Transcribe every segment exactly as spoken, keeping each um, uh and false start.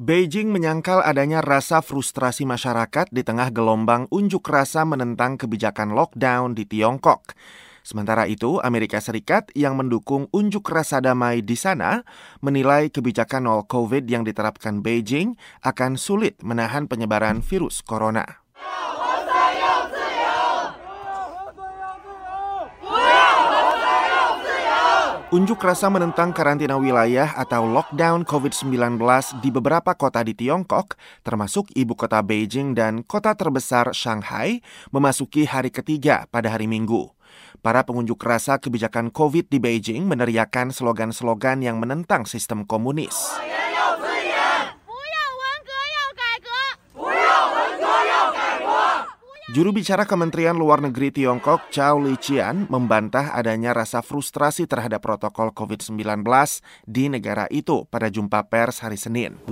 Beijing menyangkal adanya rasa frustrasi masyarakat di tengah gelombang unjuk rasa menentang kebijakan lockdown di Tiongkok. Sementara itu, Amerika Serikat yang mendukung unjuk rasa damai di sana menilai kebijakan nol COVID yang diterapkan Beijing akan sulit menahan penyebaran virus corona. Unjuk rasa menentang karantina wilayah atau lockdown covid sembilan belas di beberapa kota di Tiongkok, termasuk ibu kota Beijing dan kota terbesar Shanghai, memasuki hari ketiga pada hari Minggu. Para pengunjuk rasa kebijakan COVID di Beijing meneriakkan slogan-slogan yang menentang sistem komunis. Juru bicara Kementerian Luar Negeri Tiongkok, Zhao Lijian, membantah adanya rasa frustrasi terhadap protokol covid sembilan belas di negara itu pada jumpa pers hari Senin.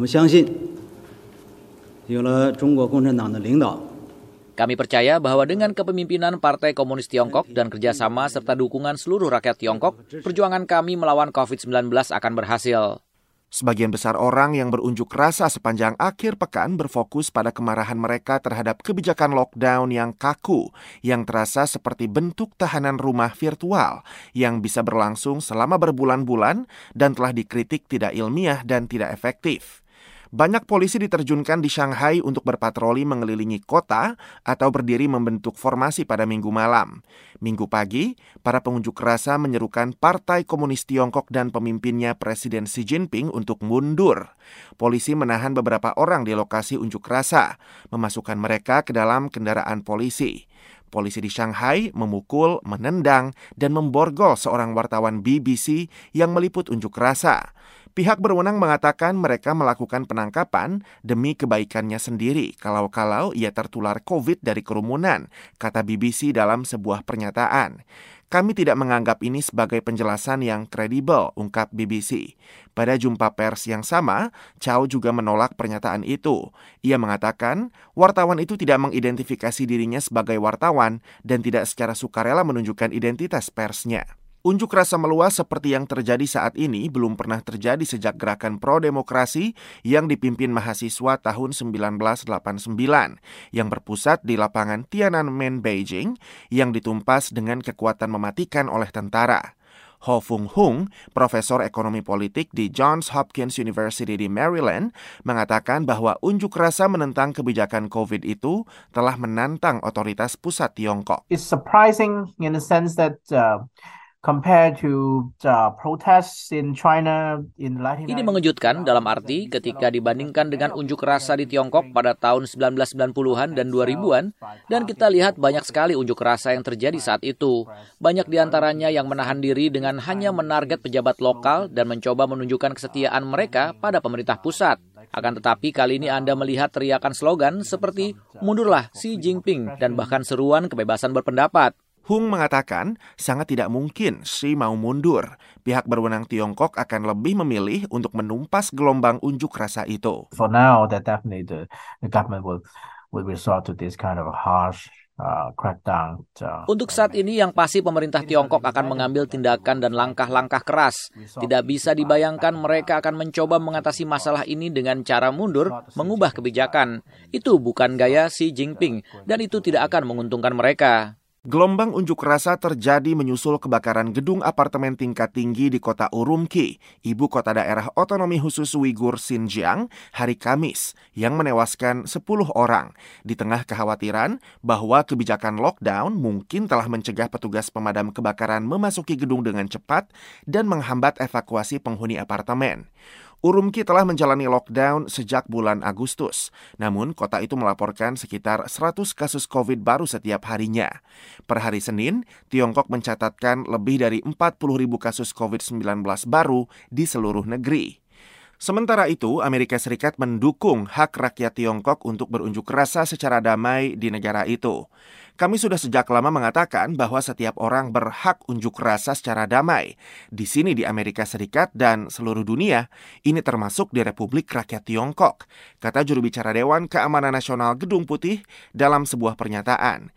Kami percaya bahwa dengan kepemimpinan Partai Komunis Tiongkok dan kerjasama serta dukungan seluruh rakyat Tiongkok, perjuangan kami melawan covid sembilan belas akan berhasil. Sebagian besar orang yang berunjuk rasa sepanjang akhir pekan berfokus pada kemarahan mereka terhadap kebijakan lockdown yang kaku, yang terasa seperti bentuk tahanan rumah virtual yang bisa berlangsung selama berbulan-bulan dan telah dikritik tidak ilmiah dan tidak efektif. Banyak polisi diterjunkan di Shanghai untuk berpatroli mengelilingi kota atau berdiri membentuk formasi pada Minggu malam. Minggu pagi, para pengunjuk rasa menyerukan Partai Komunis Tiongkok dan pemimpinnya Presiden Xi Jinping untuk mundur. Polisi menahan beberapa orang di lokasi unjuk rasa, memasukkan mereka ke dalam kendaraan polisi. Polisi di Shanghai memukul, menendang, dan memborgol seorang wartawan B B C yang meliput unjuk rasa. Pihak berwenang mengatakan mereka melakukan penangkapan demi kebaikannya sendiri kalau-kalau ia tertular COVID dari kerumunan, kata B B C dalam sebuah pernyataan. Kami tidak menganggap ini sebagai penjelasan yang kredibel, ungkap B B C. Pada jumpa pers yang sama, Zhao juga menolak pernyataan itu. Ia mengatakan wartawan itu tidak mengidentifikasi dirinya sebagai wartawan dan tidak secara sukarela menunjukkan identitas persnya. Unjuk rasa meluas seperti yang terjadi saat ini belum pernah terjadi sejak gerakan pro-demokrasi yang dipimpin mahasiswa tahun seribu sembilan ratus delapan puluh sembilan yang berpusat di lapangan Tiananmen, Beijing yang ditumpas dengan kekuatan mematikan oleh tentara. Ho Fung Hung, profesor ekonomi politik di Johns Hopkins University di Maryland, mengatakan bahwa unjuk rasa menentang kebijakan COVID itu telah menantang otoritas pusat Tiongkok. It's surprising in the sense that uh... compared to the protests in China in Latin Ini mengejutkan dalam arti ketika dibandingkan dengan unjuk rasa di Tiongkok pada tahun seribu sembilan ratus sembilan puluhan dan dua ribuan, dan kita lihat banyak sekali unjuk rasa yang terjadi saat itu. Banyak diantaranya yang menahan diri dengan hanya menarget pejabat lokal dan mencoba menunjukkan kesetiaan mereka pada pemerintah pusat. Akan tetapi kali ini Anda melihat teriakan slogan seperti "Mundurlah Xi Jinping" dan bahkan seruan kebebasan berpendapat. Hung mengatakan sangat tidak mungkin Xi mau mundur. Pihak berwenang Tiongkok akan lebih memilih untuk menumpas gelombang unjuk rasa itu. For now, that definitely the, the government will will resort to this kind of harsh uh, crackdown. Uh, Untuk saat ini yang pasti pemerintah Tiongkok akan mengambil tindakan dan langkah-langkah keras. Tidak bisa dibayangkan mereka akan mencoba mengatasi masalah ini dengan cara mundur, mengubah kebijakan. Itu bukan gaya Xi Jinping dan itu tidak akan menguntungkan mereka. Gelombang unjuk rasa terjadi menyusul kebakaran gedung apartemen tingkat tinggi di kota Urumqi, ibu kota daerah otonomi khusus Uighur Xinjiang, hari Kamis, yang menewaskan sepuluh orang, di tengah kekhawatiran bahwa kebijakan lockdown mungkin telah mencegah petugas pemadam kebakaran memasuki gedung dengan cepat dan menghambat evakuasi penghuni apartemen. Urumqi telah menjalani lockdown sejak bulan Agustus. Namun, kota itu melaporkan sekitar seratus kasus COVID baru setiap harinya. Per hari Senin, Tiongkok mencatatkan lebih dari empat puluh ribu kasus covid sembilan belas baru di seluruh negeri. Sementara itu, Amerika Serikat mendukung hak rakyat Tiongkok untuk berunjuk rasa secara damai di negara itu. Kami sudah sejak lama mengatakan bahwa setiap orang berhak unjuk rasa secara damai. Di sini di Amerika Serikat dan seluruh dunia, ini termasuk di Republik Rakyat Tiongkok, kata juru bicara Dewan Keamanan Nasional Gedung Putih dalam sebuah pernyataan.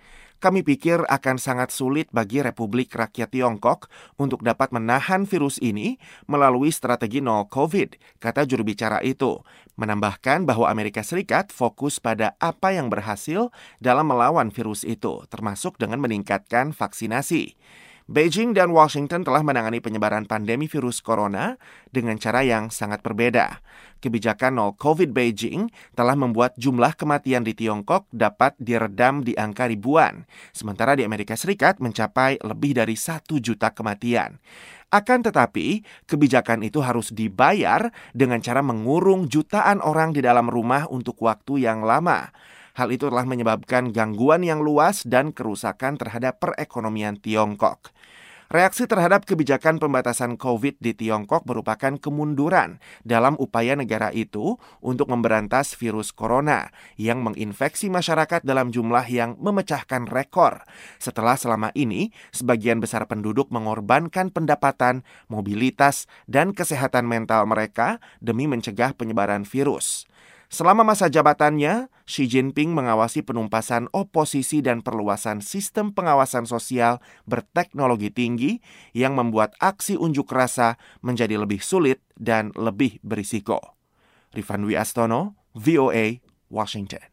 kami pikir akan sangat sulit bagi Republik Rakyat Tiongkok untuk dapat menahan virus ini melalui strategi nol COVID, kata juru bicara itu. Menambahkan bahwa Amerika Serikat fokus pada apa yang berhasil dalam melawan virus itu, termasuk dengan meningkatkan vaksinasi. Beijing dan Washington telah menangani penyebaran pandemi virus corona dengan cara yang sangat berbeda. Kebijakan nol COVID Beijing telah membuat jumlah kematian di Tiongkok dapat diredam di angka ribuan, sementara di Amerika Serikat mencapai lebih dari satu juta kematian. Akan tetapi, kebijakan itu harus dibayar dengan cara mengurung jutaan orang di dalam rumah untuk waktu yang lama. Hal itu telah menyebabkan gangguan yang luas dan kerusakan terhadap perekonomian Tiongkok. Reaksi terhadap kebijakan pembatasan COVID di Tiongkok merupakan kemunduran dalam upaya negara itu untuk memberantas virus corona yang menginfeksi masyarakat dalam jumlah yang memecahkan rekor. Setelah selama ini, sebagian besar penduduk mengorbankan pendapatan, mobilitas, dan kesehatan mental mereka demi mencegah penyebaran virus. Selama masa jabatannya, Xi Jinping mengawasi penumpasan oposisi dan perluasan sistem pengawasan sosial berteknologi tinggi yang membuat aksi unjuk rasa menjadi lebih sulit dan lebih berisiko. Rifan Dwi Astono, V O A, Washington.